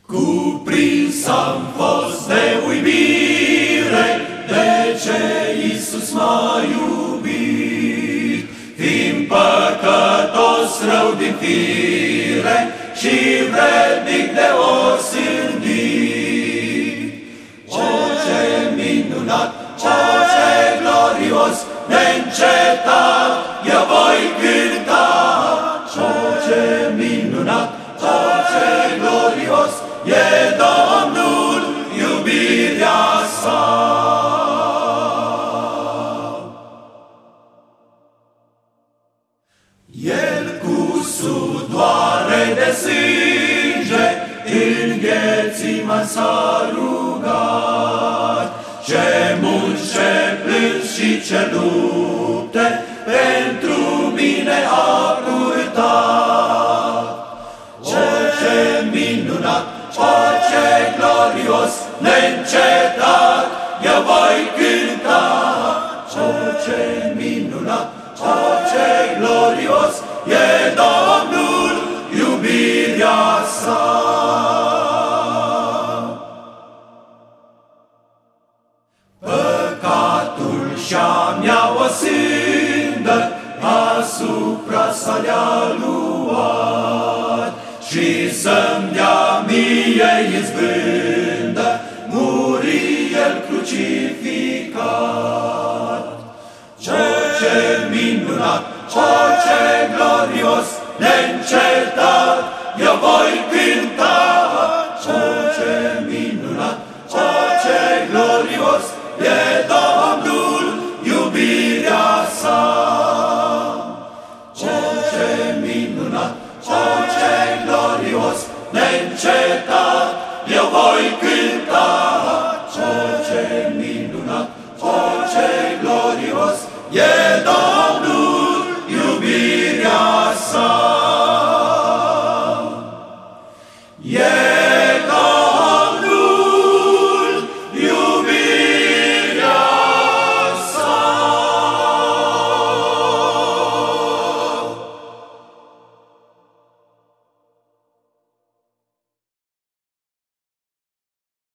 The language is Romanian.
Cuprins am fost de uimire, de ce Iisus m-a iubit, fiind păcătos rău din fire și vrednic de osândit. O, ce minunat, o, ce glorios, neîncetat, eu voi cânta. O, ce minunat, o, ce glorios, e Domnul, iubirea sa. El cu sudoare de sânge în Ghețiman s-a rugat, ce mulți, ce plâns și ce lupte pentru mine a purtat. O, ce minunat, o, ce glorios, neîncetat, eu voi cânta. O, ce minunat, o, ce glorios, e Domnul, iubirea sa. Păcatul și-a mea o sândă asupra sa le-a luat, și să-mi dea mie izbândă, muri El crucificat. O, ce minunat, o, ce glorios, neîncetat, eu voi cânta. O, ce minunat, o, ce glorios, e Domnul, iubirea sa. O, ce minunat, o, ce glorios, neîncetat, eu voi cânta. O, ce minunat, o, ce glorios, e Domnul.